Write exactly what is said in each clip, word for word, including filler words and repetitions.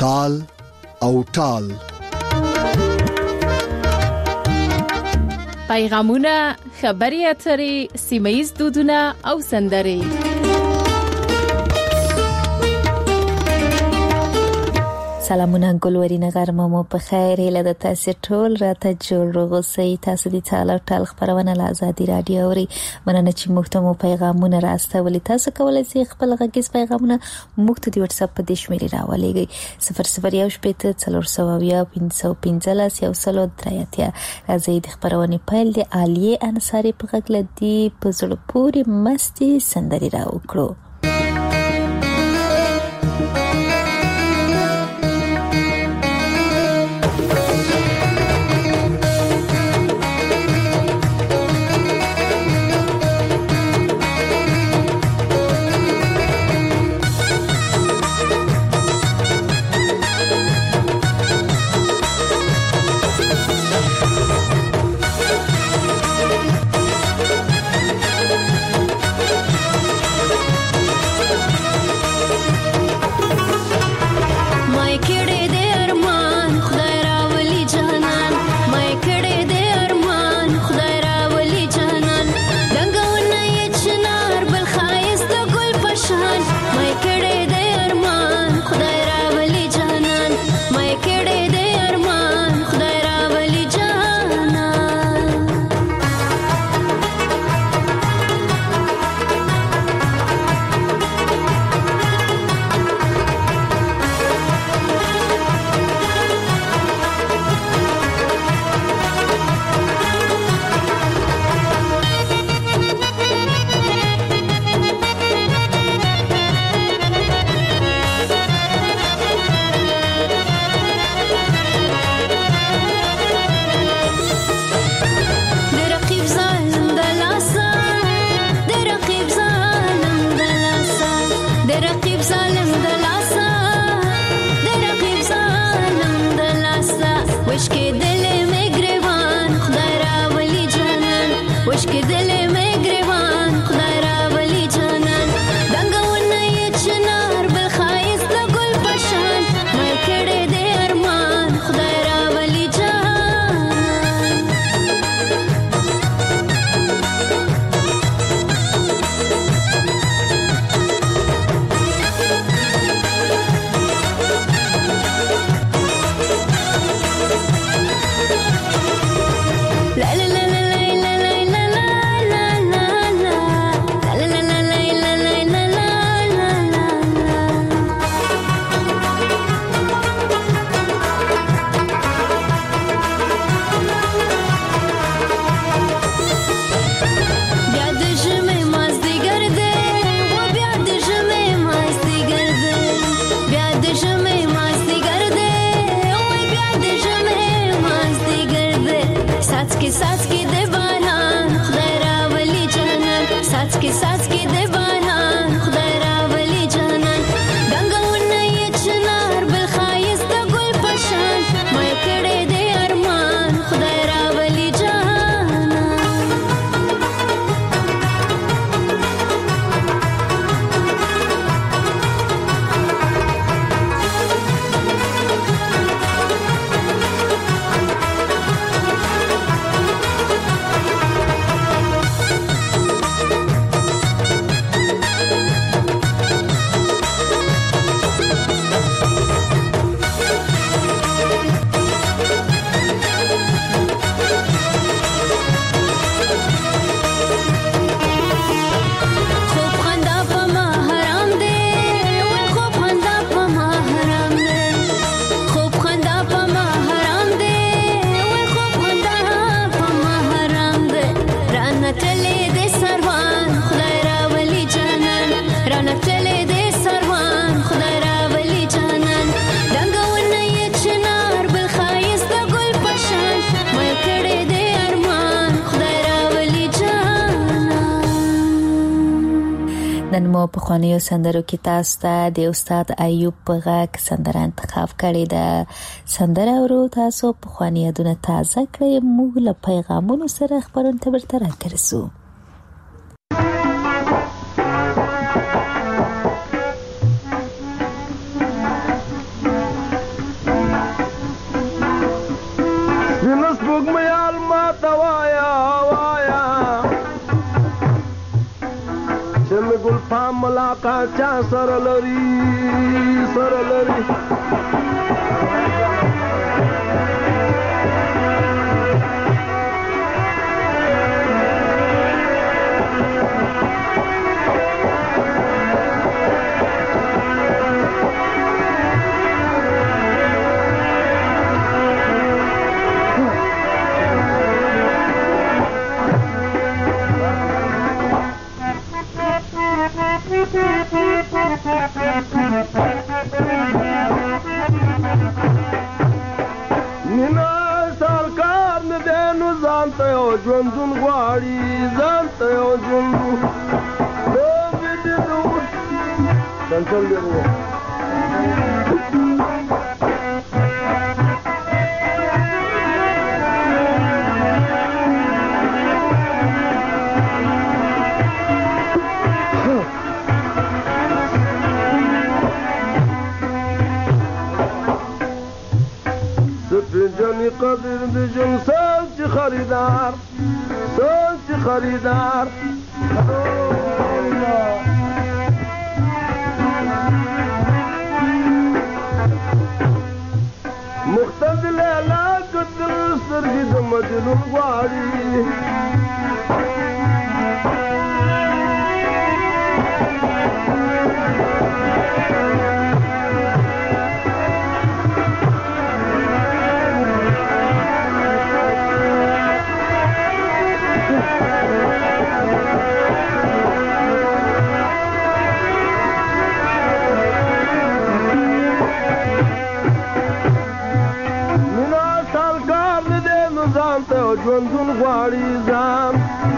تال او ټال. پیغامونه، خبري اترې، سیمه‌ییز دودونه او سندرې. سلامونه ګلورینه غرمه مو په خیر. له د تاسو ټول راته جوړ روغسي. تاسو د تعال ټال خبرونه له آزادي رادیو اوري. مننه چې موږ ته مو پیغامونه راستولي. تاسو کولای شئ خپل غږیز پیغامونه موږ ته د واتس اپ په دې شمیرې راولېږئ صفر صفر یو شپږ څلور سوه یا پنځه پنځه یو سلو درې. راځي د خبرونه پیل د عالیه انصاری په غږ لدی په زړه پورې مستي سندري راوکړو. نن مو په خوانیو سندرو کې تاسو ته د استاد ایوب په غږ سندره انتخاب کړې ده. سندره ورو تاسو په خوانیو دونه تازه کړئ. موږ له پیغامونو سره خبرونه ته ورته راکرسو. دم ګل پام ملاقات چا سره لري سره لري نینا سال کار نه دی نو ځان ته یو ژوندون غواړي ځان ته یو ژوندون کنټرول دی جنی قدر بجن سوچ خریدار سوچ خریدار مختزل علاقت سرگی د مجنون غواړي ژوندون غواړي ځان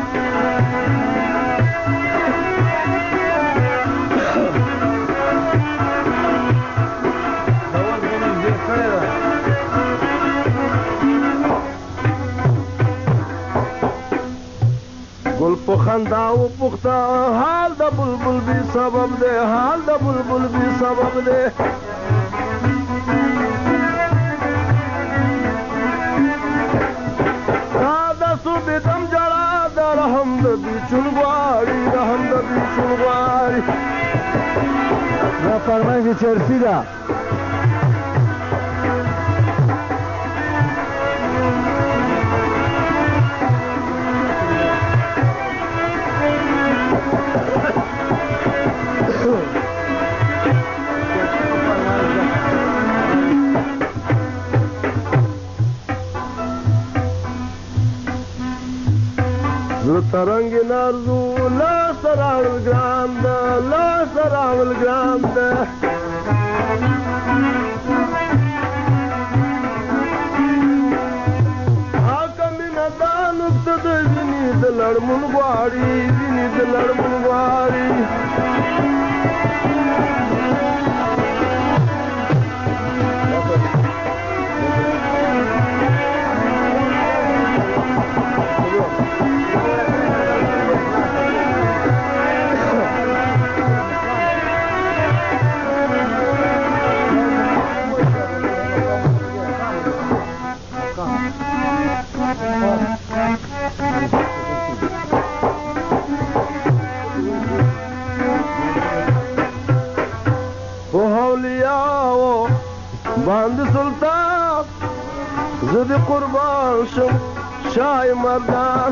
ګل په خندا وپوښته حال د بلبل بې سبب دی حال د بلبل بې سبب دی دم جړا د رحم د بیچون غواړي رحم د بیچون غواړي دا فرمایي چرسي ده ترنگ نارزو لا سراول ګران ده لا سراول ګران ده حاکم نه دا نقطه د ویني د لړمون غواړي ویني د لړمون غواړي باند سلطان زد قربان شم شای مردان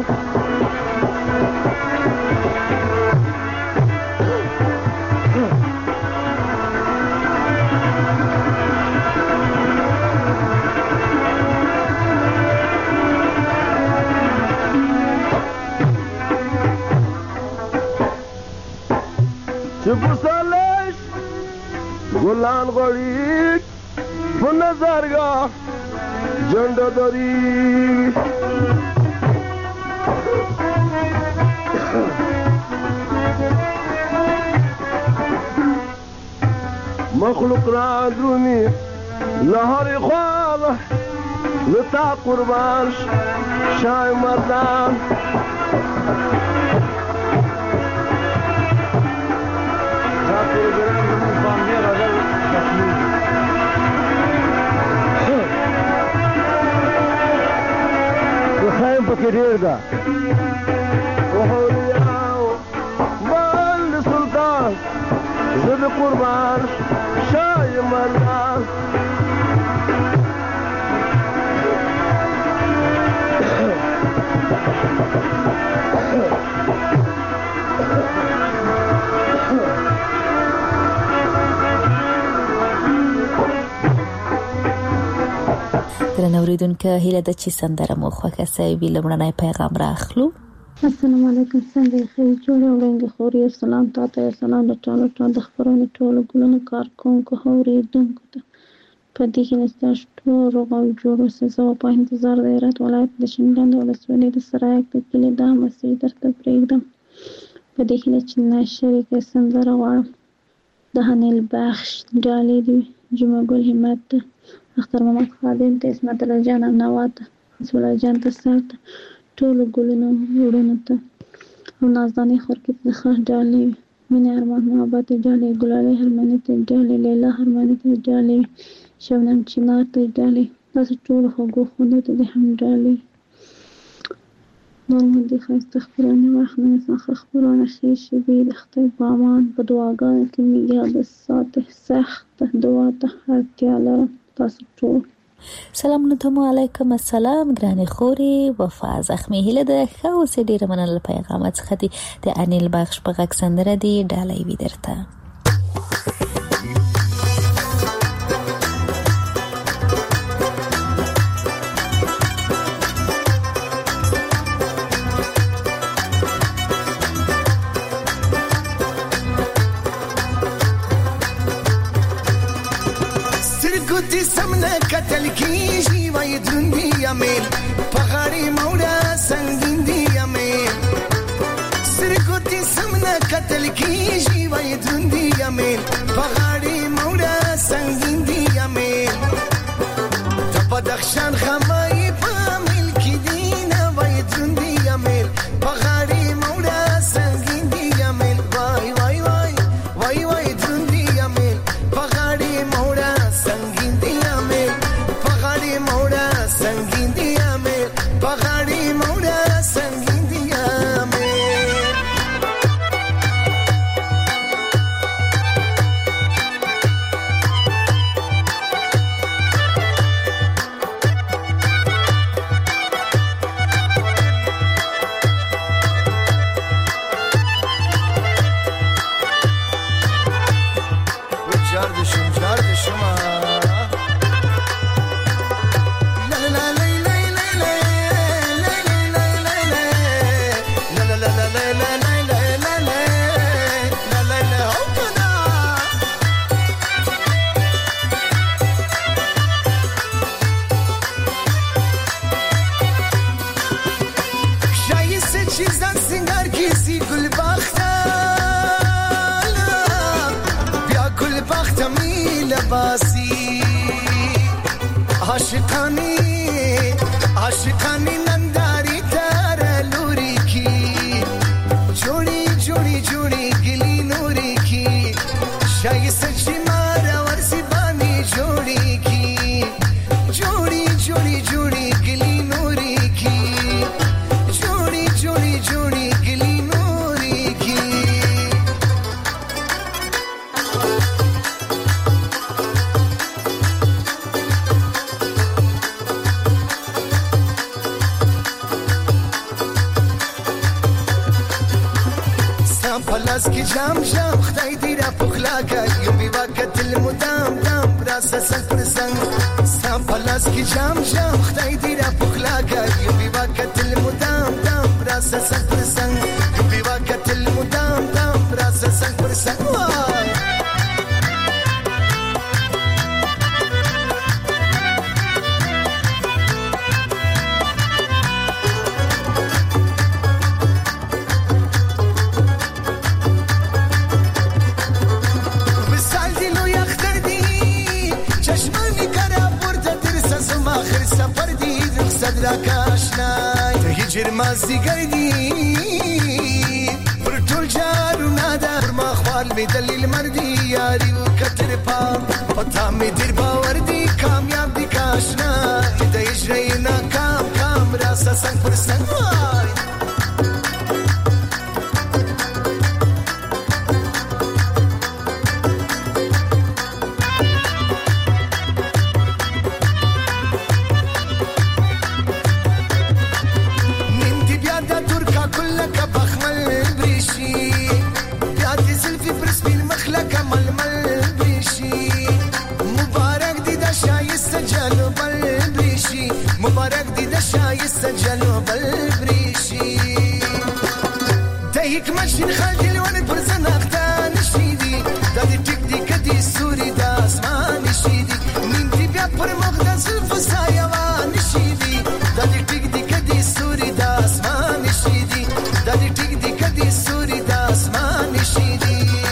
چپ سالش گلان غړي په نظرګاه جنډه دري مخلوق را درومي لهر خواله لتا قربان شای مردان خایم پکې ډېر ده وهولیاو بل زد قربان شایم الله درنو اوریدونکو هیله ده چې سندره مو خوښه شوي. لومړنی پیغام راخلو. السلام علیکم، څنګه یې؟ ښه جوړه وړاندې خوري. سلام تاته، سلام د ټولو ټول د خبرونو ټولو ګلونو کارکونکو اوریدونکو ته. په دې هیله ستاسو ټول روغ او جوړ اوسئ. زه په انتظار د هرات ولایت د شینډنډ ولسوالۍ د سرایک د کلي دا مسیح درته پرېږدم. په دې هیله چې ناشریکه سندره غواړم د هنیل بخش ډالۍ دي، جمعه ګل همت ته، اختر محمد خادم ته، اسمت الله جان نوا ته، حسب الله جان ته، سر ته، ټولو ګلونو وړونو ته او نازدانې خورکې ته د خاص ډالۍ وي. مینې ارمان محبت ډالۍ، ګلالۍ هرمنې ته ډالۍ، لیلا هرمنې ته ډالۍ، شبنم چنار ته ډالۍ، داسې ټولو خوږو خوندو ته دې هم ډالۍ. نور مو دې ښایسته خپرونې واخلم، څخه خپرونه ښې شېبې د خدای په امان په دعاګانو کې مې یاد ساتئ. سخته دعا ته اړتیا لرم تاسو ټول. سلامونه ته مو علیکم السلام ګرانې خورې وفا زخمي هیله ده ښه اوسې. ډېره مننه له پیغامه څخه دي. د انیل بخش په غږ سندره دي ډالۍ وي درته. سترګو سمنه کتل کیږي وای دروندې امیل په غاړې موړه سنگین دی امیل. سترګو سمنه کتل کیږي وای دروندې امیل په غاړې موړه سنگین دی امیل. د بدخشان خمای په مل کې دی نه وای دروندې امیل په غاړې موړه سنگین دی امیل. وای وای وای وای وای دروندې امیل په غاړې موړه سنگین دی امیل په غاړې موړه سنگین دی امیل په غاړې موړه سنگین دی امیل. وجار دې شم جار دې شم چیزان سنگار کسی گل بختالا بیا گل بختمی لباسی عاشقانی عاشقانی ننداری تر لوری کی جوڑی جوڑی جوڑی گلی نوری کی شای سچی مارا ورسی بانی جوڑی کی جوڑی جوڑی جوڑی گلی نوری کی جوڑی جوڑی جوڑی گلی نوری کی. سام پلاس کی جام جام خدای دی را پخلا کړي بي وخت المدام دام راسه سنگ پر سنگ. سام پلاس کی جام جام خدای دی را پخلا کړي بي وخت المدام دام راسه سنگ پر سنگ بي وخت المدام دام راسه سنگ پر سنگ. سفر دی رخصت را کاشنای ته هجر مازی گردی پر ټول جارو نادا پر ما خپل می دلیل مردی یاری و کتر پام پتا می دیر باور دی کامیاب دی کاشنا د هجر نه کام کام راسه سنگ پر سنگ. وای لکه ململ بریشي مبارک دی د شایسته جلو بل بریشي مبارک دی د شایسته جلو بل بریشي د حکمت شین خال دلونه پر زناخته نشي دي د دې ټیک دی کدي سوري د اسمان نشي دي نیم دی بیا پر مقدس فسایوا نشي دي د دې ټیک دی کدي سوري د اسمان نشي دي د دې ټیک دی کدي سوري د اسمان نشي دي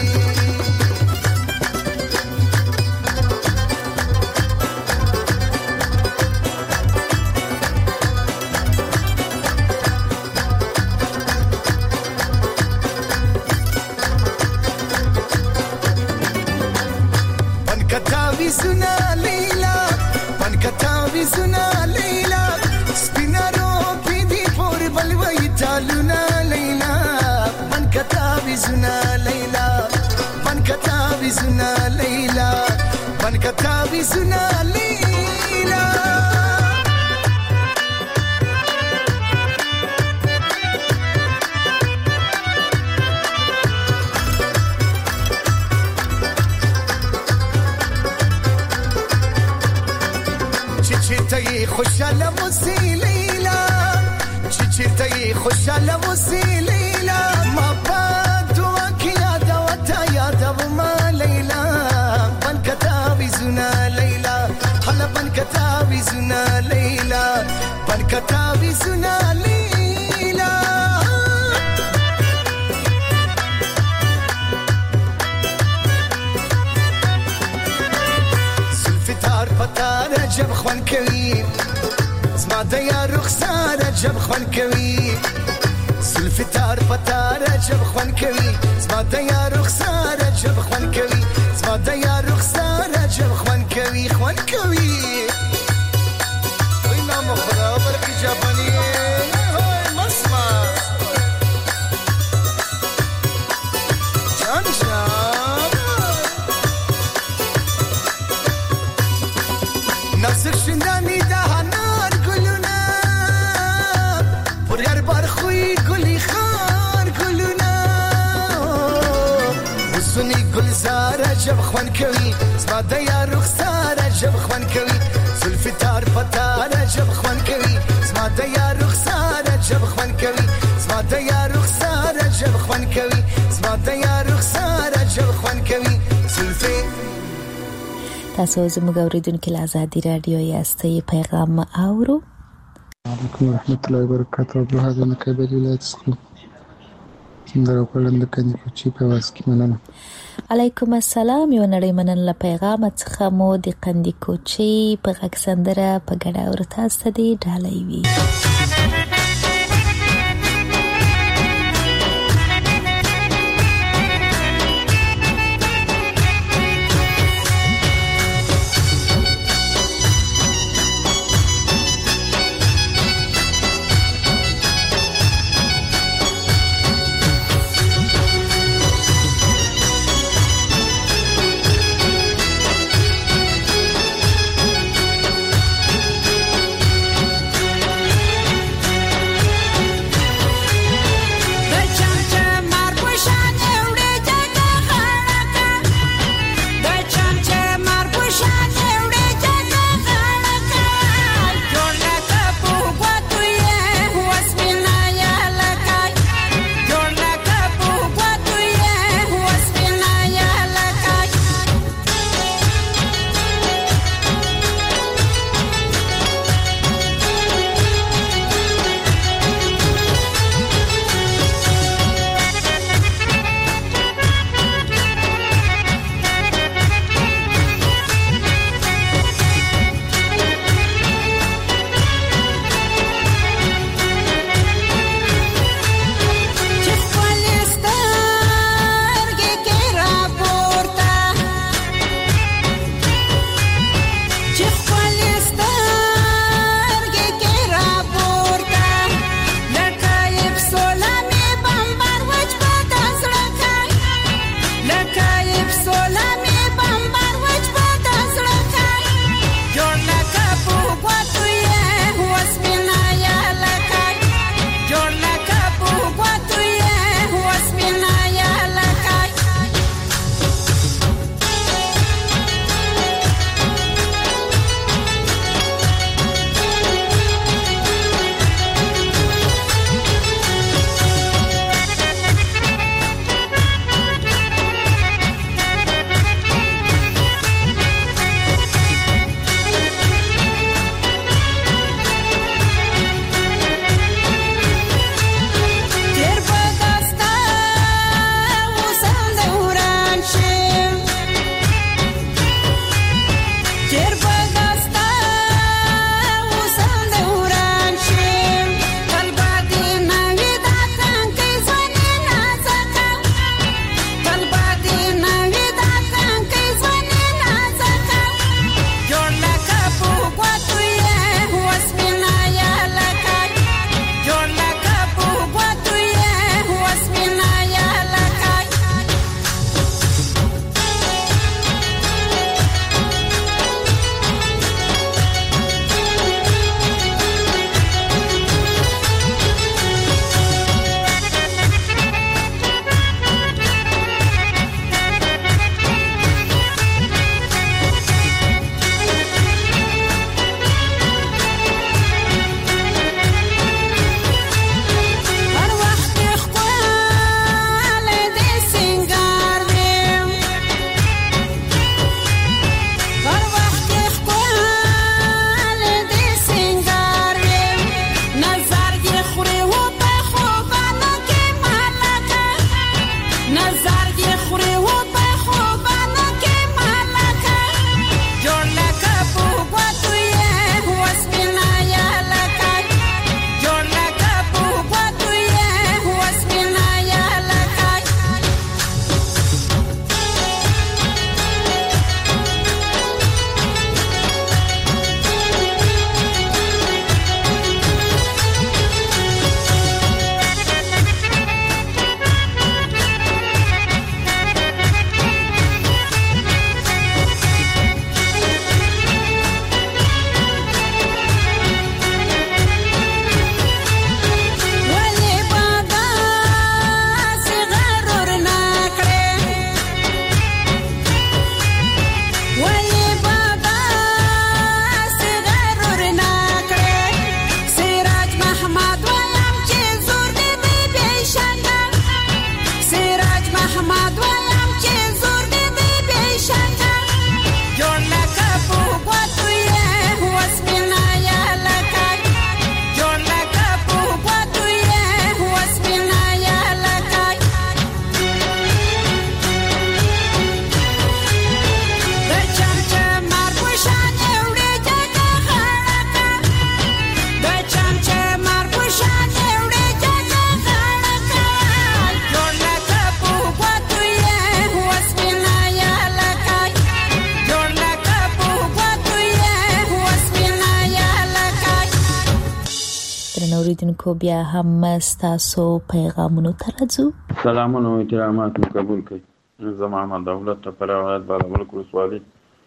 Suna Leila, pan katavi suna Leila, spinaro pidi por balwa italuna Leila, pan katavi suna Leila, pan katavi suna Leila, pan katavi suna Leila. چیرته خوشاله موسی لیلا چیرته خوشاله موسی لیلا ما پاتو کیا دا وتا یاد ما لیلا بن کتابی زنا لیلا حلا بن کتابی زنا لیلا بن کتابی زنا لیلا سلفتار پتار جب خوان کوي زما د یار رخسار جب خوان کوي سلفتار پتار جب خوان کوي زما د یار رخسار جب خوان کوي زما د یار رخسار جب خوان کوي خوان کوي وای نام خدا برکی جاپانی هاي مسما جان جان ناصر شندانی دا هنار گلونا پر هر بار خوی گلی خار گلونا حسنی گلزار جب خوان کوي زما د یار رخسار جب خوان کوي زلفتار پتار جب خوان کوي زما د یار رخسار جب خوان کوي زما د یار رخسار جب خوان کوي زما د یار رخسار جب خوان کوي زلفي تاسو زموږ اوریدونکو له آزادي رادیو یاستئ پیغام اورو. علیکم ورحمت الله وبرکاته. عبدالحق من کابل ولایت څخه در وکړم د کني کوچی په واسه کې مننه. علیکم السلام. یو نړۍ مننه پیغام څخه مو د قندي کوچی په غږ سندره په ګډه اورته ستدي ډالۍ وی. اوریدونکو بیا هم ستاسو پیغامونو ته راځو. سلامونه او احترامات مو قبول کړئ. زه محمد دولت تپره ولایت بالابلوک ولسوالۍ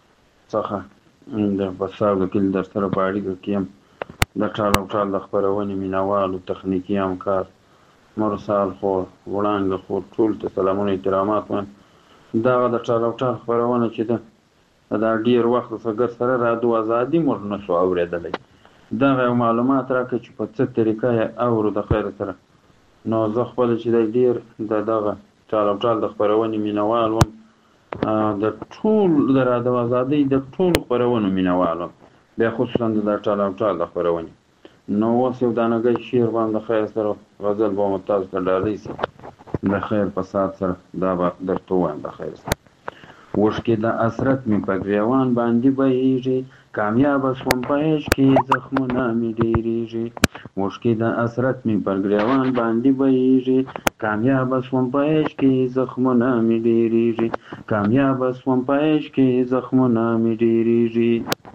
څخه د بساو د کلي در سره په اړیکه کې یم. د ټال او ټال د خپرونې مینوالو، تخنیکي همکار، مرسال خور، وړانګه خور، ټول ته سلامونه احترامات وایم. دغه د ټال او ټال خپرونه چې ده دا ډېر وخت څخه سره رادیو ازادي موږ نه شو اورېدلی. دغه یو معلومات راکړه چې په څه طریقه یې اورو د خیر سره. نو زه خپله چې دی ډېر د دغه ټال او ټال د خپرونې مینوال وم، د ټول د رادیو ازادۍ د ټولو خپرونو مینوال وم، بیا خصوصا د ټال او ټال د خپرونې. نو اوس یو دانګی شعر به هم د خیر سره غزل به مو تاسو ته ډالۍ سي د خیر په ساعت سره. دا به درته ووایم د خیر سره. اوښکې د حسرت مې په ګریوان باندې بهیږي، کامیابه شوم په عشق کې زخمونه مې ډېرېږي. اوښکې د حسرت مې په ګریوان باندې بهیږي، کامیابه شوم په عشق کې زخمونه مې ډېرېږي. کامیابه شوم په عشق کې زخمونه مې ډېرېږي.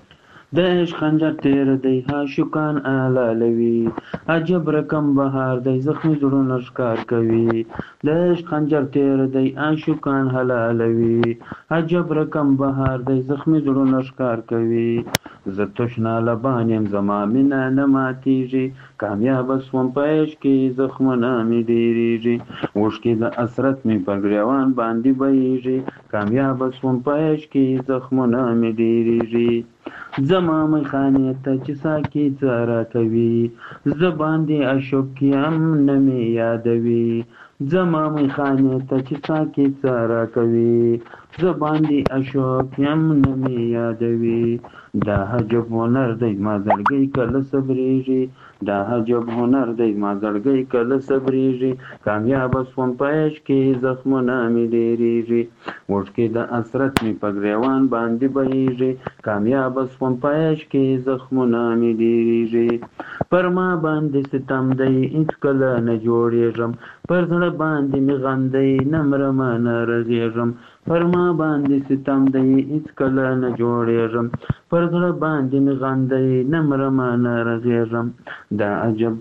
د عشق خنجر تیر دی عاشقان حلالوي، عجب رقم بهار دی زخمي زړونه ښکار کوي. د عشق خنجر تیر دی عاشقان حلالوي، عجب رقم بهار دی زخمي زړونه ښکار کوي. زه تشنا لبان یم زما مینه نه ماتېږي، کامیابه شوم په عشق کې زخمونه مې ډېرېږي. اوښکې د حسرت مې په ګریوان باندې بهیږي، کامیابه شوم په عشق کې زخمونه مې ډېرېږي. زما میخانې ته چې ساقي څه راکوي، زه باندې عشق یم نه مې یادوي. زما میخانې ته چې ساقي څه راکوي، زه باندې عشق یم نه مې یادوي. دا عجب هنر دی ما زړګی کله صبرېږي، دا عجب هنر دی ما زړګی کله صبرېږي. کامیابه شوم په عشق کې زخمونه مې ډېرېږي. اوښکې د حسرت مې په ګریوان باندې بهیږي، کامیابه شوم په عشق کې زخمونه مې ډېرېږي. پر ما باندې ستم دی هېڅکله نه جوړېږم، پر زړه باندې مې غم دی نه مرمه نه رغېږم. پر ما باندې ستم دی هېڅکله نه جوړېږم، پر زړه باندې مې غم دی نه مرمه نه رغېږم. دا عجب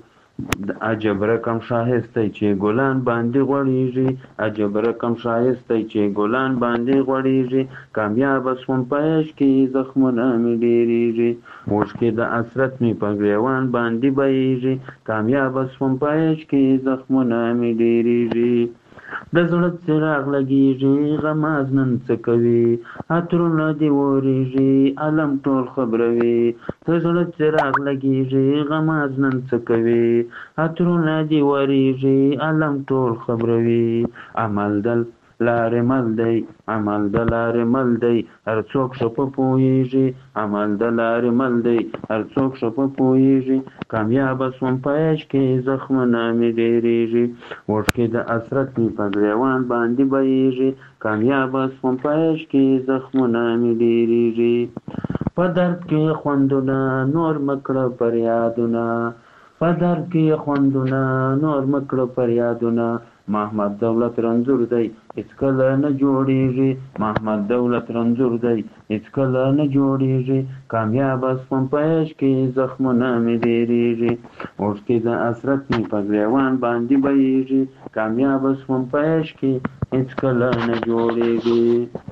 عجب رقم ښایستی چې ګلان باندې غوړېږي، عجب رقم ښایستی چې ګلان باندې غوړېږي. کامیابه شوم په عشق کې زخمونه مې ډېرېږي. اوښکې د حسرت مې په ګریوان باندې بهیږي، کامیابه شوم په عشق کې زخمونه مې ډېرېږي. د زړه څراغ لګېږي غماز نن څه کوي، عطرونه دې وریږي علم ټول خبروي. د زړه څراغ لګېږي غماز نن څه کوي، عطرونه دې وریږي علم ټول خبروي. عمل دل لارې مل دی، عمل د لارې مل دی، هر څوک ښه په پوهېږي. عمل د لارې مل دی، هر څوک ښه په پوهېږي. کامیابه شوم په عشق کې زخمونه مې ډېرېږي. اوښکې د حسرت مې په ګریوان باندې بهیږي، کامیابه شوم په عشق کې زخمونه مې ډېرېږي. په درد کې خوندونه نور مه کړه پر یادونه، په درد کې خوندونه نور مه کړه پر یادونه. محمد دولت رنځور دی هېڅکله نه جوړېږي، محمد دولت رنځور دی هېڅکله نه جوړېږي. کامیابه شوم په عشق کې زخمونه مې ډېرېږي. اوښکې د حسرت مې په ګریوان باندې بهیږي، کامیابه شوم په عشق کې هېڅکله نه جوړېږي.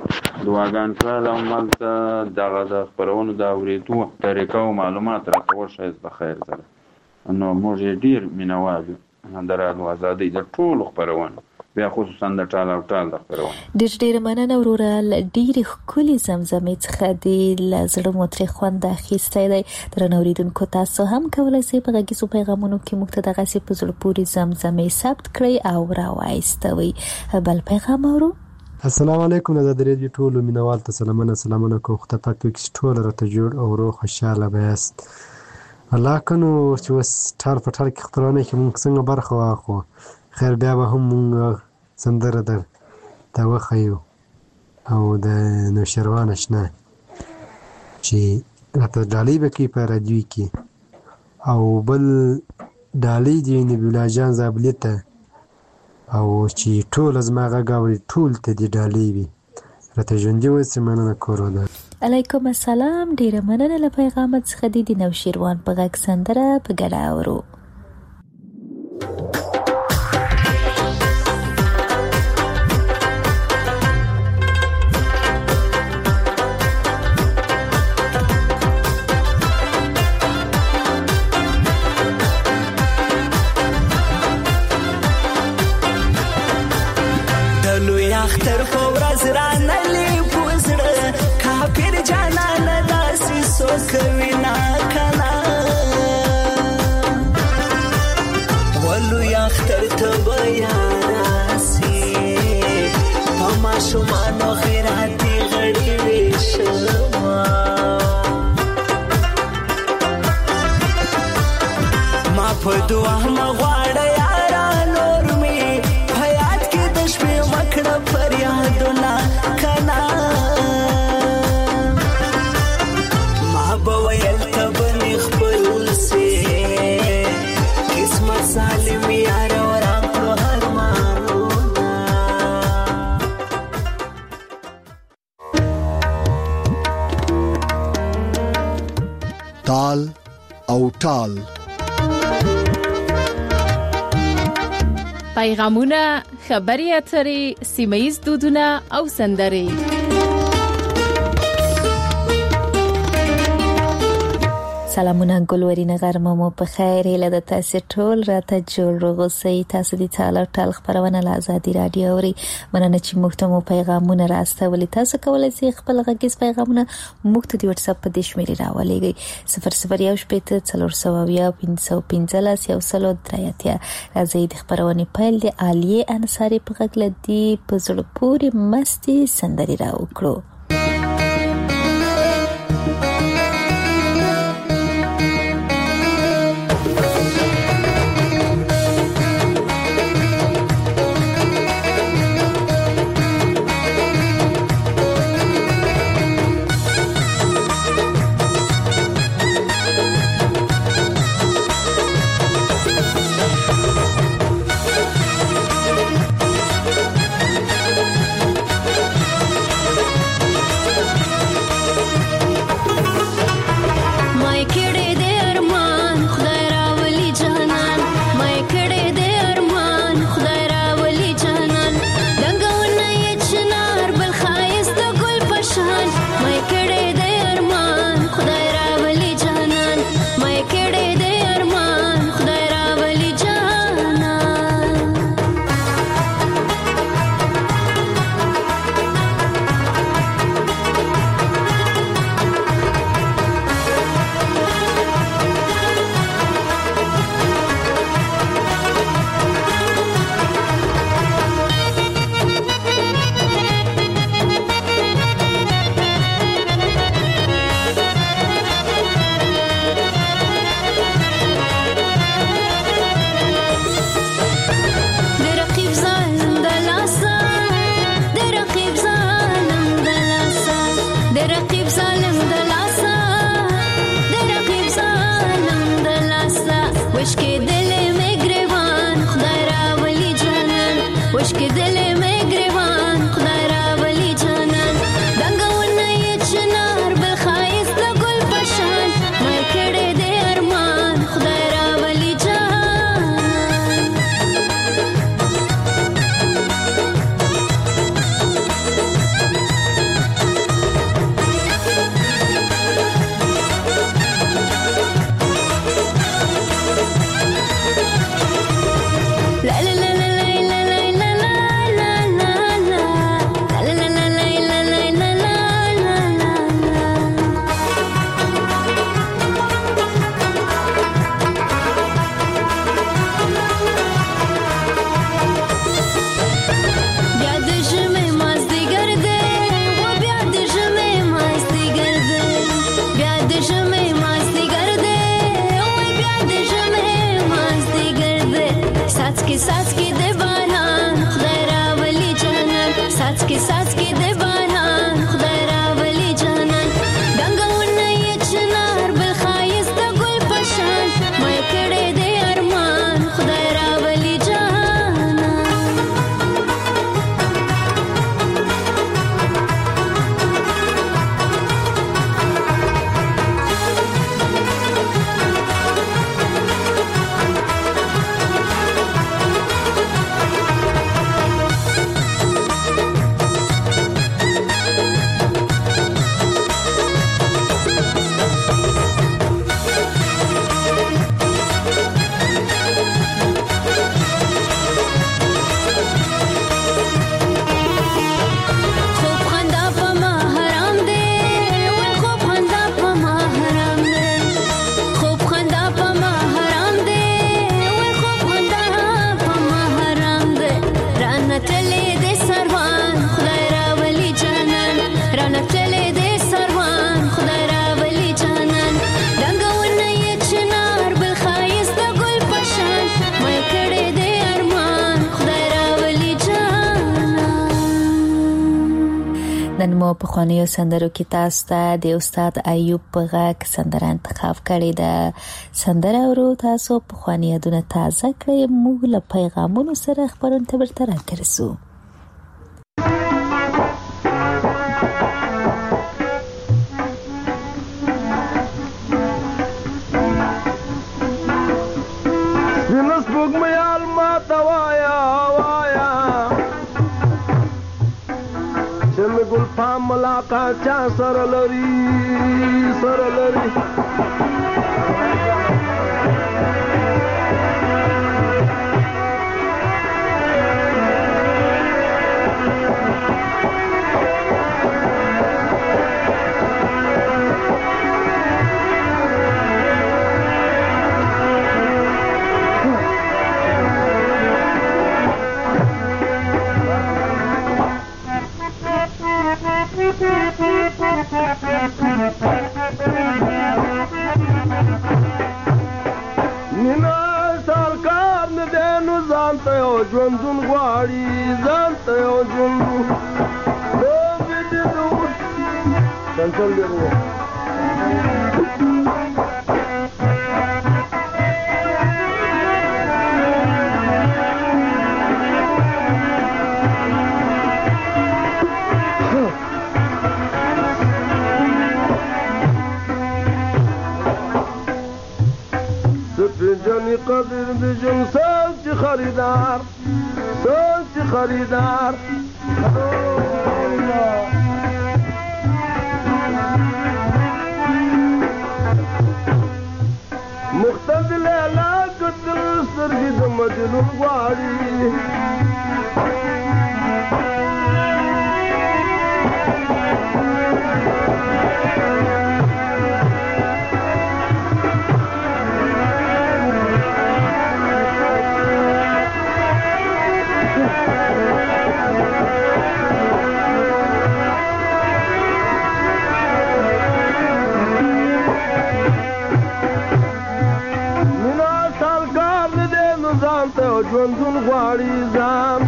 دعاګان کړل او مالته دغه د خپرونو د اورېدو طریقه او معلومات راته وښایاست په خیر سره. نو موږ یې ډېر مینوال یو د رادیو ازادۍ د ټولو خپرونو، بیا خصوصا د ټال او ټال د خپرونو. ډېر ډېر مننه وروره. ډېرې ښکلې زمزمې څخه دې له زړه مو ترې خوند اخیستی دی. درنو اورېدونکو تاسو هم کولی شئ په غږیزو پیغامونو کې موږ ته دغسې په زړه پورې زمزمې ثبت کړئ او راوایستوئ. بل پیغام اورو. السلام علیکم. د رادیو ټولو مینوال ته سلامونه سلامونه کوم. خدای پاک وکړي چې ټول راته جوړ او روغ خوشحاله به یاست. الله کنو چې اوس ټال په ټال کې خپرونه کې موږ څنګه برخه واخلو. خیر بیا به هم موږ سندره در ته وښیو او د نوشیروان اشنا چې راته ډالۍ به کوي په رادیو کې، او بل ډالۍ دې نبي الله جان زابلي ته، او چې ټول زما غږ اوري ټول ته دې ډالۍ وي. راته ژوندي اوسئ. مننه کورو ده. علیکم السلام. ډیره مننه له پیغامت څخه. د نوشیروان په غږ سندره په ګډه اورو. خیراتي غړي وشما ما په دعا مغواړه یارا نور می حیات کې د شپې وکړه فریادونه کنا ما به ویل تبني خپل سي قسمت سالم یار ورام کړو هرمانونه تال او ټال پیغامونه، خبري اترې، سیمه‌ییز دودونه او سندرې. سلامونه ګلورینه غرمه مو په خیر. هیله د تاسو ټول راته جوړ روغوسئ. تاسو د تعالی ټال خبرونه له آزادي رادیو اوري. مننه چې موږ ته مو پیغامونه راستولي. تاسو کولای شئ خپل غږیز پیغامونه موږ ته د واتس اپ په دې شمیرې راولېږئ صفر صفر یو شپږ څلور سوه اویا پنځه پنځلس یو سلو درې اتیا. راځي د خبرونې پیل د عالیه انصاري په غږ لدی په زړه پورې مستي سندري راوکړو. نن مو په خوانیو سندرو کې تاسو ته د استاد ایوب په غږ سندره انتخاب کړې ده. سندره ورو تاسو په خوانیو دونه تازه کړې، موږ له پیغامونو سره خبرونه ته ورته راکرسو. گلفام ملاقات چا سره لري سره لري ژوندون غواړي ځان ته یو ژوندون کنټرول دی سپینجانی قدر دی جن سوچ خریدار سوچ خریدار مختدل علاقت سرگی د مجنون غواړي ژوندون غواړي ځان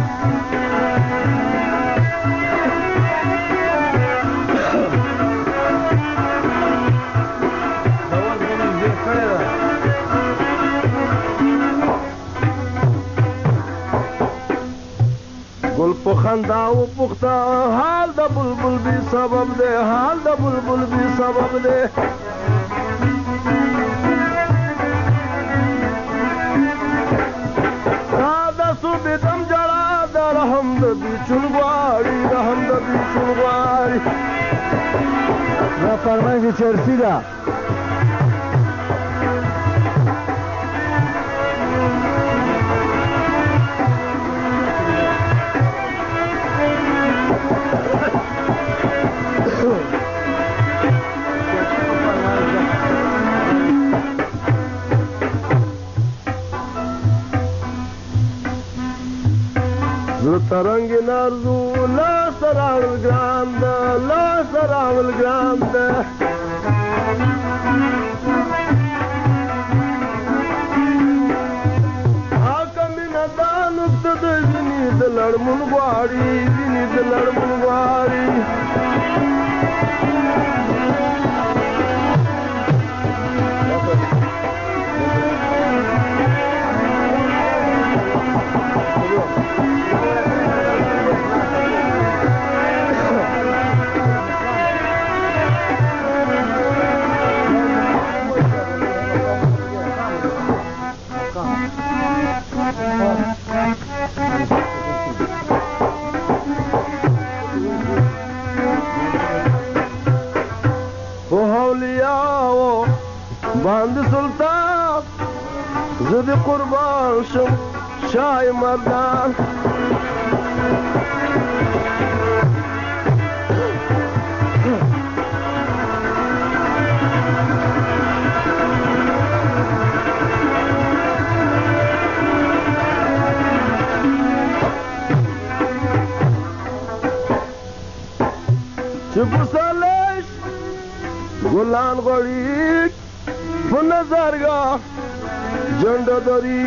گل په خندا و پخته حال د بلبل بی سبب دی حال د بلبل بی سبب دی رحم د بیچون غواړي رحم د بیچون غواړي دا فرمایي چرسی ده ترنگ نارزو لا سراول گراند لا سراول گراند آکا مینا دانوک تد وینی دلڑمون غواړي وینی دلڑمون غواړي باند سلطان زد قربان شم شای مردان چپ سالش گلان غړي په نظرګاه جنډه دری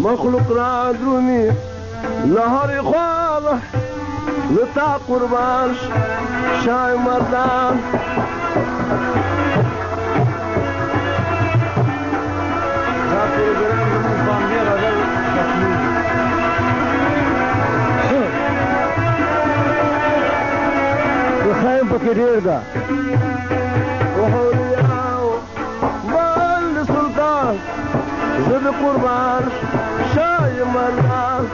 مخلوق را درومي لهر خواه لتا قربان شای مردان خایم پکې ډېر ده وحولیاو بل سلطان زد قربان شای مردان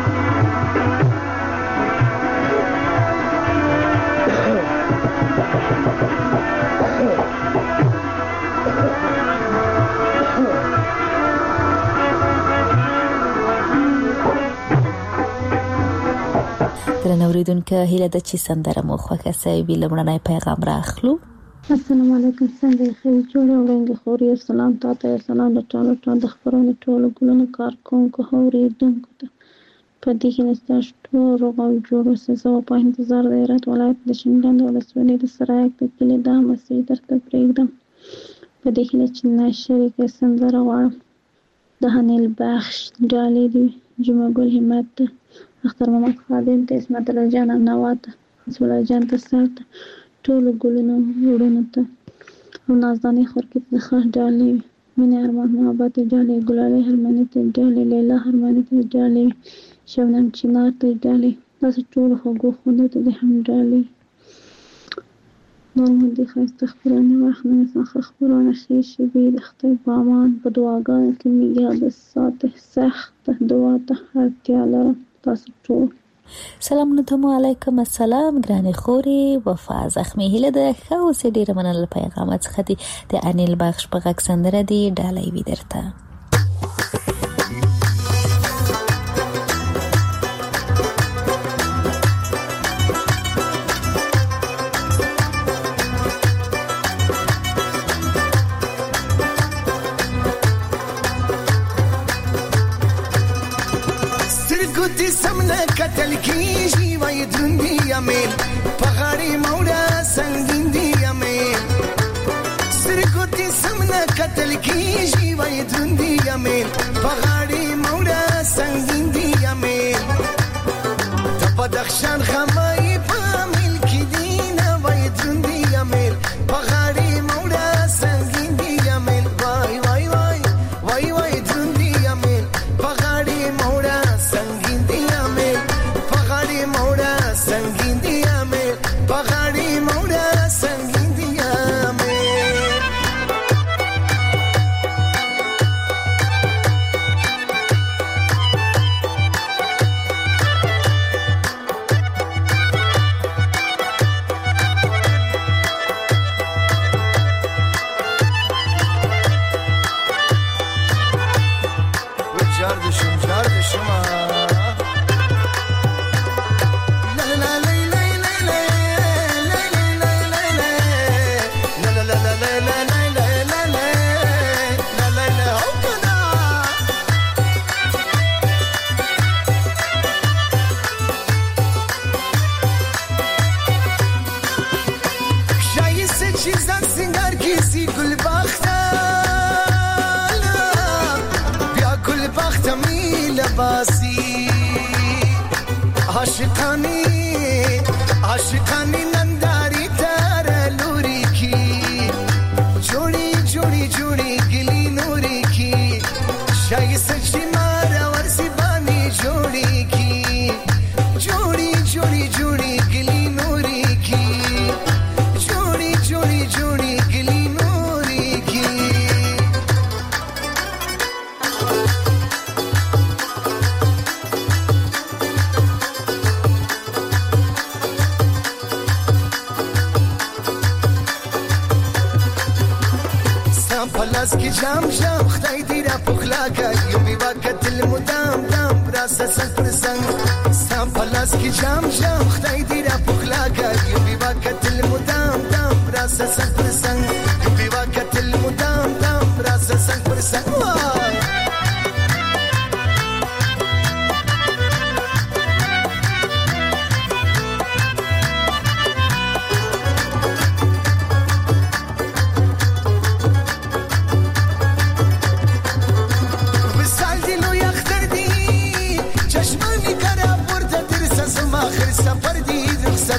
درنو اوریدونکو هیله ده چې سندره مو خوښه سوي. لومړنی پیغام راخلو. السلام علیکم، څنګه یې؟ ښه جوړې وړاندې خوري. سلام تاته، سلام د ټولو ټولو د خبرونو ټولو ګلونو کارکونکو اورېدونکو ته په دې هیله ستاسو ټول روغ او جوړ اوسئ. زه په انتظار د هرات ولایت د شینډنډ ولسوالۍ د سرایک د کلي دا مسیح درته پرېږدم په دې هیله چې ناشریکه سندره غواړم د هنیل بخش ډالۍ دي جمعه ګل همت ته، اختر محمد خادم ته، اسمت الله جان نوا ته، حسب الله جان ته، سر ته، ټولو ګلونو وړونو ته او نازدانې خورکې ته د خاص ډالۍ وي. مینې ارمان محبت ته ډالۍ، ګلالۍ هرمنې ته ډالۍ، لیلا هرمنې ته ډالۍ، شبنم چنار ته ډالۍ، داسې ټولو خوږو خوندو ته دې هم ډالۍ. نور مو دې ښایسته خپرونې واخلئ، ښه خپرونه ښې شېبې د خدای په امان په دعاګانو کې مې یاد ساتئ. سخته دعا ته اړتیا لرم تاسو ټول. سلامونه ته مو علیکم السلام ګرانې خورې وفا زخمي هیله ده ښه اوسې. ډېره مننه له پیغامه څخه دي. د انیل بخش په غږ سندره دي ډالۍ وي درته. سترګو سمنه کتل کیږي وای دروندي امیل پغاړي موړه سنگین دی امیل. سترګو سمنه کتل کیږي وای دروندي امیل پغاړي موړه سنگین دی امیل. د بدخشان خمای په مل کې دی نه وای دروندي امیل پغاړي موړه سنگین دی امیل. وای وای وای وای وای دروندي امیل پغاړي موړه سنگین دی امیل پغاړي موړه سنگین دی امیل پغاړي موړه سنگین دی امیل. جارد شم جارد شما عاشقانی عاشقانی ننداری تر لوری کی جوڑی جوڑی جوڑی گلی نوری کی شای سچی مارا ورسی بانی جوڑی کی جوڑی جوڑی جوڑی گلی نوری کی جوڑی جوڑی جوڑی گلی نوری کی. پلاس کی جام جام خدای دې را پخلا کړي یو بي وخت المدام دام راسه سنگ پر سنگ. سام پلاس کی جام جام خدای دې را پخلا کړي یو بي وخت المدام دام راسه سنگ پر سنگ یو بي وخت المدام دام راسه سنگ پر سنگ.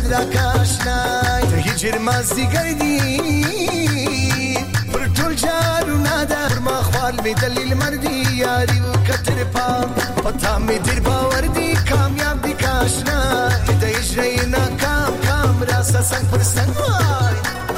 راکاشنای ته هجر مازدیګر دی پر ټول جارونه ده پر ما خوال می دلیل مردی یاری و کتر پام پتا می دیر باور دی کامیاب دی کاشنای د اجرای ناکام کام راسه سنگ پر سنگ وای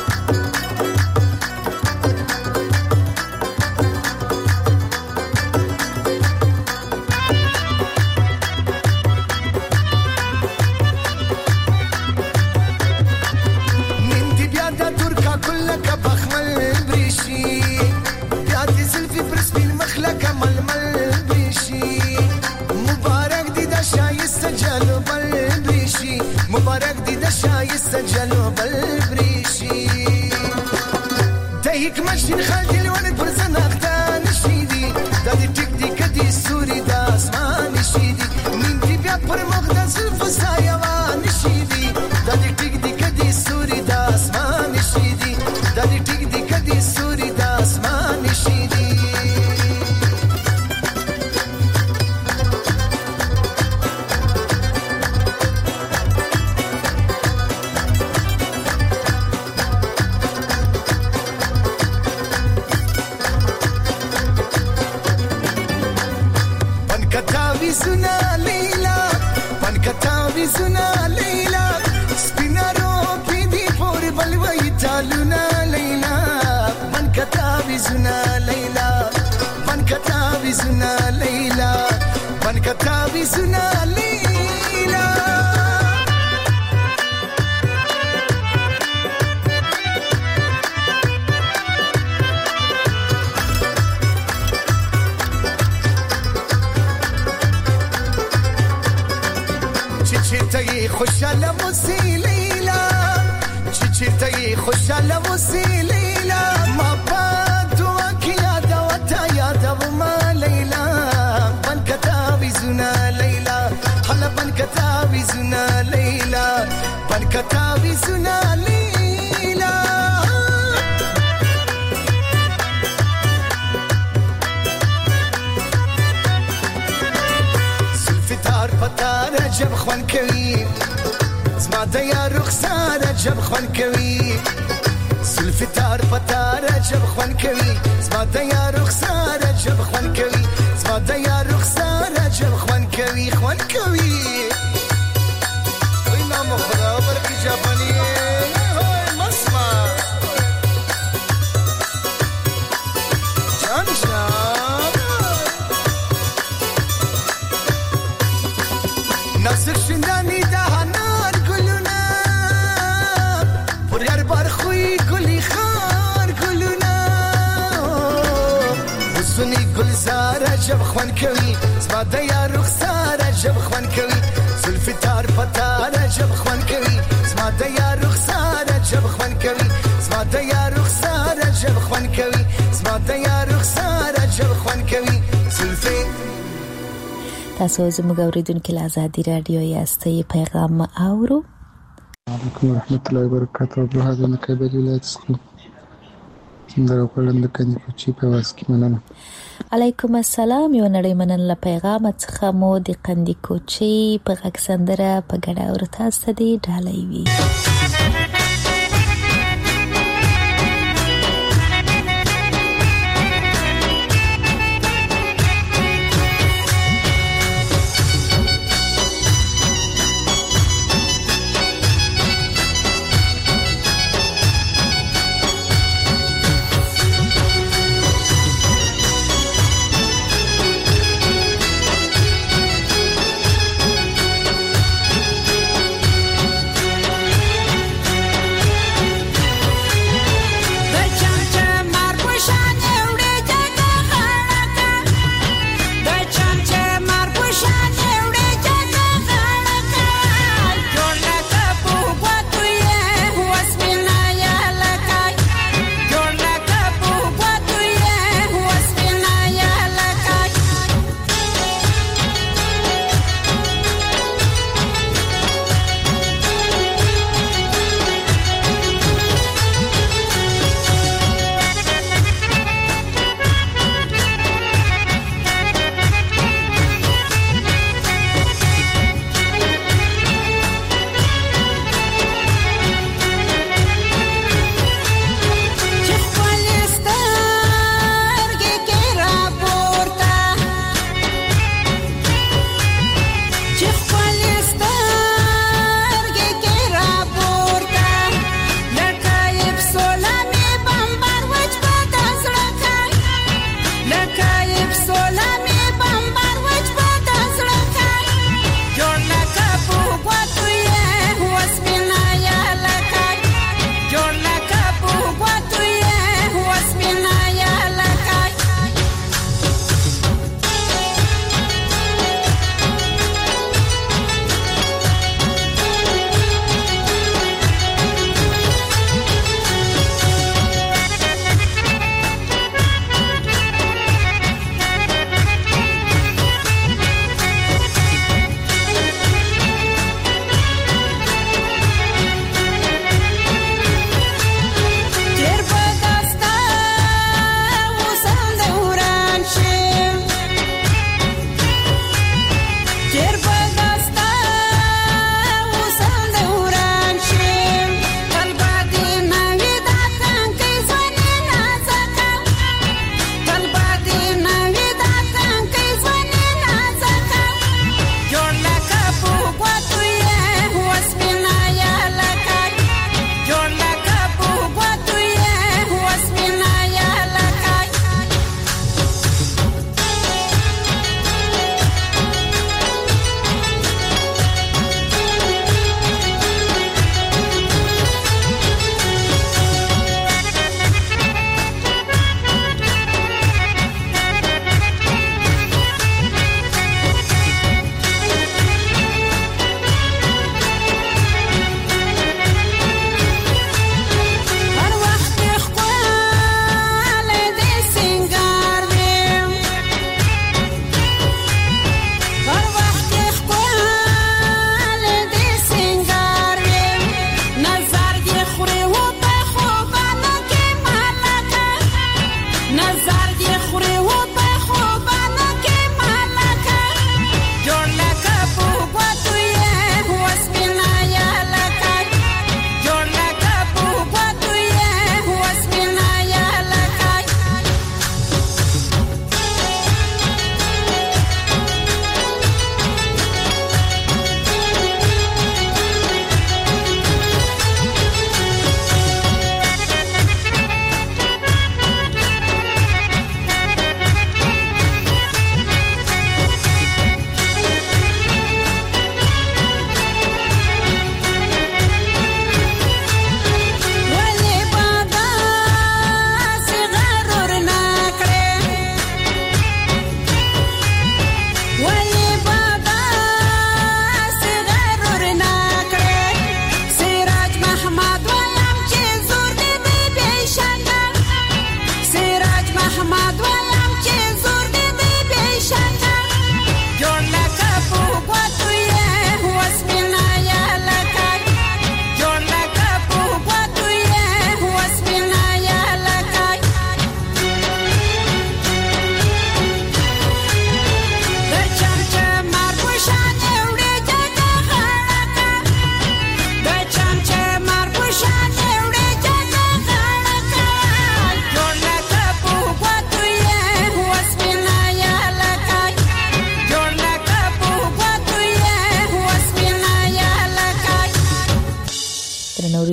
مبارک دی د شایسته جلو بل بریشي د حکمت شین خالد ون پر زناخته نشیدي د دې ټیک دی کدي سوري د اسمان نشیدي نیم دی بیا پر مقدس الفسایا و نشیدي د دې ټیک دی کدي سوري د اسمان نشیدي د دې ټیک دی کدي سوري د اسمان نشیدي سنا لیلا پن کتاوی سنا لیلا سپینارو پیدی پور بلوی تالونا لیلا پن کتاوی سنا لیلا پن کتاوی سنا لیلا پن کتاوی سنا لیلا چیرته خوشاله موسی لیلا چی چیرته خوشاله موسی لیلا ما پاتو کی یاد و تا یاد و ما لیلا بن کتابی زنا لیلا حلا بن کتابی زنا لیلا بن کتابی زنا لیلا سلفتار پتار جب خوان کوي زما د یا رخسار جب خوان کوي سلفتار پتار جب خوان کوي زما د یا رخسار جب خوان کوي زما د یا رخسار جب خوان کوي خوان کوي وای نام خدا برکی جاپانی هاي مسما جان جان نصر شندانی دهانار گلونا پر هر بار خوی گلی خار گلونا حسنی گلزار جب خوان کوي زما د یا رخسار جب خوان کوي سلفتار پتار جب خوان کوي زما د یا رخسار جب خوان کوي زما د یا رخسار جب خوان کوي زما د یا رخسار جب خوان کوي سلفي تاسو زموږ اوریدونکو له آزادي رادیو یاستئ پیغام اورو. علیکم ورحمت الله وبرکاته. عبدالوهاب د کابل ولایت څخه د راپورلند کني کوچی په واس کې مننه. علیکم السلام. یو نړۍ مننه پیغام څخه مو د قندي کوچی په غږ سندره په ګډه اورتا ستدي ډالۍ وی.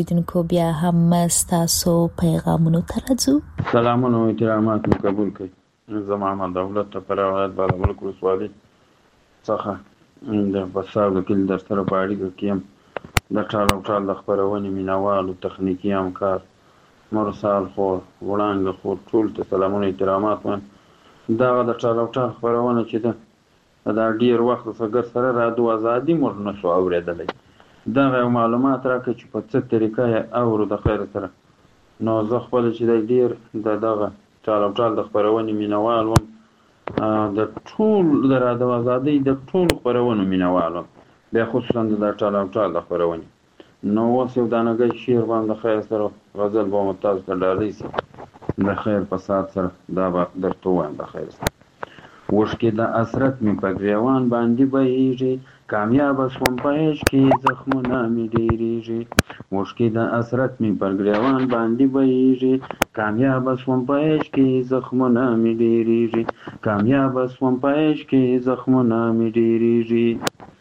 اوریدونکو بیا هم ستاسو پیغامونو ته راځو. سلامونه او احترامات مو قبول کړئ. زه محمد دولت تپره ولایت بالابلوک ولسوالۍ څخه د بساو کلي در سره په اړیکه کې یم. د ټال او ټال د خپرونې مینوالو تخنیکي همکار مرسال خور وړانګه خور ټول ته سلامونه احترامات وایم. دغه د ټال او ټال خپرونه چې ده دا ډېر وخت څخه سره رادیو ازادي موږ نه شو اورېدلی. دغه یو معلومات راکړه چې په څه طریقه یې اورو د خیر سره. نو زه خپله چې دی ډېر د دغه ټال او ټال د خپرونې مینوال وم، د ټول د رادیو ازادۍ د ټولو خپرونو مینوال وم، بیا خصوصا د ټال او ټال د خپرونې. نو اوس یو دانګی شعر به هم د خیر سره غزل به مو تاسو ته ډالۍ سي د خیر په ساعت سره، دا به درته ووایم د خیر سره. اوښکې د حسرت مې په ګریوان باندې بهیږي، کامیابه شوم په عشق کې زخمونه مې ډېرېږي. اوښکې د حسرت مې پر ګریوان باندې بهیږي، کامیابه شوم په عشق کې زخمونه مې ډېرېږي، کامیابه شوم په عشق کې زخمونه مې ډېرېږي.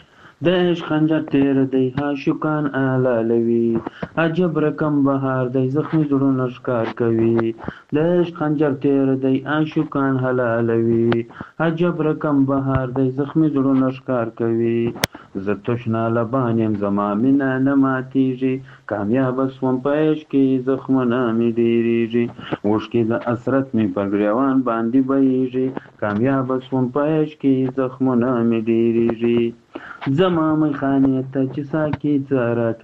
د عشق خنجر تیر دی عاشقان حلالوي، عجب رقم بهار دی زخمي زړونه ښکار کوي. د عشق خنجر تیر دی عاشقان حلالوي، عجب رقم بهار دی زخمي زړونه ښکار کوي. زه تشنا لبان یم زما مینه نه ماتېږي، کامیابه شوم په عشق کې زخمونه مې ډېرېږي. اوښکې د حسرت مې په ګریوان باندې بهیږي، کامیابه شوم په عشق کې زخمونه مې ډېرېږي. زما میخانې ته چې ساقي څه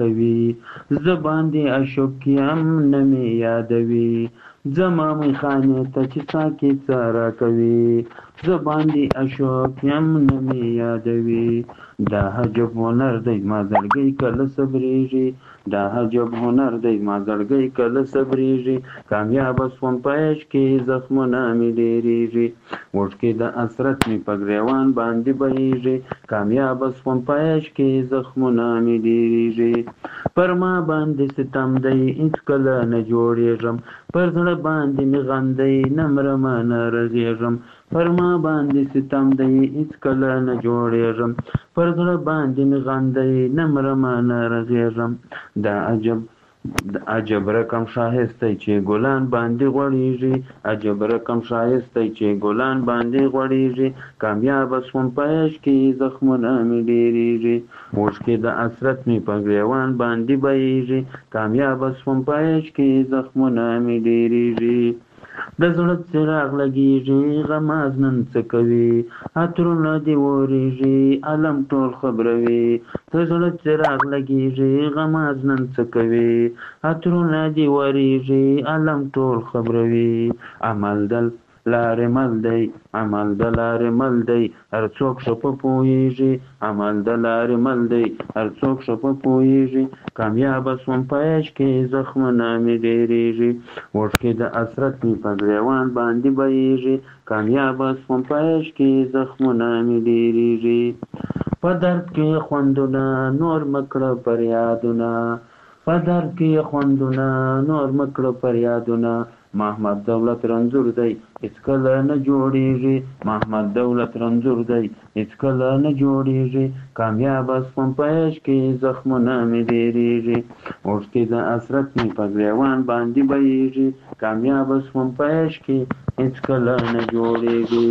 راکوي، زه باندې عاشق یم نه مې یادوي. زما میخانې ته چې ساقي څه راکوي، زه باندې عاشق یم نه مې یادوي. دا عجب هنر دی ما زړګی کله صبرېږي، دا عجب هنر دی ما زړګی کله صبرېږي. کامیابه شوم په عشق کې زخمونه مې ډېرېږي. اوښکې د حسرت مې په ګریوان باندې بهیږي، کامیابه شوم په عشق کې زخمونه مې ډېرېږي. پر ما باندې ستم دی هېڅکله نه جوړېږم، پر زړه باندې مې غم دی نه مرمه نه رغېږم. پر ما باندې ستم دی هېڅکله نه جوړېږم، پر زړه باندې مې غم دی نه مرمه نه رغېږم. دا عجب د عجب رقم ښایست دی چې ګلان باندې غوړېږي، عجب رقم ښایست دی چې ګلان باندې غوړېږي. کامیابه شوم په عشق کې زخمونه مې ډېرېږي. اوښکې د حسرت مې په ګریوان باندې بهیږي، کامیابه شوم په عشق کې زخمونه مې ډېرېږي. د زړه څراغ لګېږي غماز نن څه کوي، عطرونه دې وریږي علم ټول خبروي. د زړه څراغ لګېږي غماز نن څه کوي، عطرونه دې وریږي علم ټول خبروي. عمل دل لارې مل دی، عمل د لارې مل دی، هر څوک ښه په پوهېږي. عمل د لارې مل دی، هر څوک ښه په پوهېږي. کامیابه شوم په عشق کې زخمونه مې ډېرېږي. اوښکې د حسرت مې په ګریوان باندې بهیږي، کامیابه شوم په عشق کې زخمونه مې ډېرېږي. په درد کې خوندونه نور مه کړه فریادونه، په درد کې خوندونه نور مه کړه فریادونه. محمد دولت رنځور دی هېڅکله نه جوړېږي، محمد دولت رنځور دی هېڅکله نه جوړېږي. کامیابه شوم په عشق کې زخمونه مې ډېرېږي. اوښکې د حسرت مې په ګریوان باندې بهیږي، کامیابه شوم په عشق کې هېڅکله نه جوړېږي.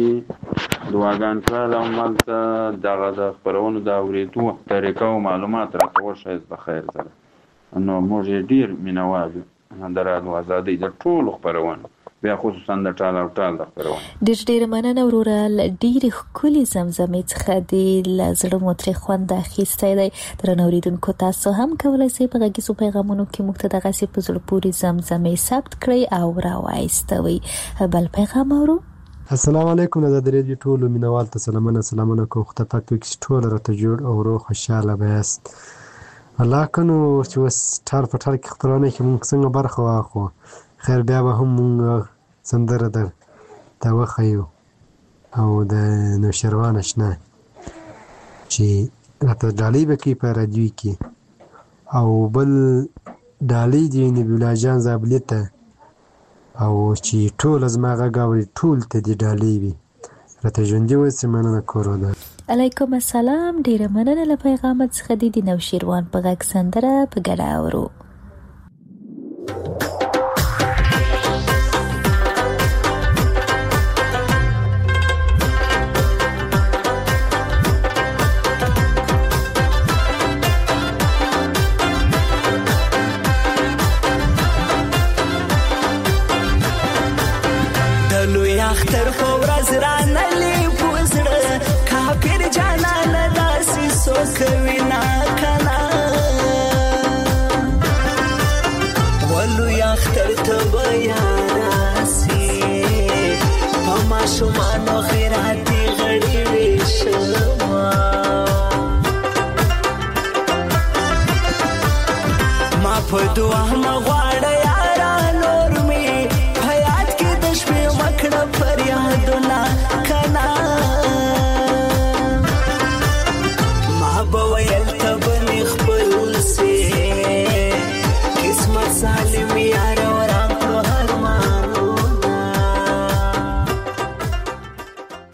دعاګان کړل او ملته دغه د خپرونو د اورېدو طریقه او معلومات راته وښایاست د خیر سره. نو موږ یې ډېر مینوال یو د رادیو ازادۍ د ټولو خپرونو، بیا خصوصا د ټال او ټال د خپرونو. ډېر ډېره مننه وروره، له ډېرې ښکلې زمزمې څخه دې له زړه مو ترې خوند اخیستی دی. درنو اورېدونکو تاسو هم کولی شئ په غږیزو پیغامونو کې موږ ته دغسې په زړه پورې زمزمې ثبت کړئ او راوایستوئ. بل پیغام اورو. السلام علیکم. دا د ریډیو ټولو مینوال ته سلامونه سلامونه کوم. خدای پاک وکړي چې ټول راته جوړ او روغ خوشحاله به یاست. الله کنو چې اوس ټال په ټال کې خپرونه کې مونږ څنګه برخه واخلو، خیر بیا به هم مونږ سندره در ته وښیو او د نوشیروان اشنا چې راته ډالۍ به کوي په راډیو کې، او بل ډالۍ دې نبي الله جان زابلي ته، او چې ټول زما غږ اوري ټول ته دې ډالۍ وي. راته ژوندي اوسئ. مننه کورو ده. علیکم السلام. ډیره مننه له پیغامت څخه. د نوشیروان په غږ سندره په ګډه اورو. مال آخرت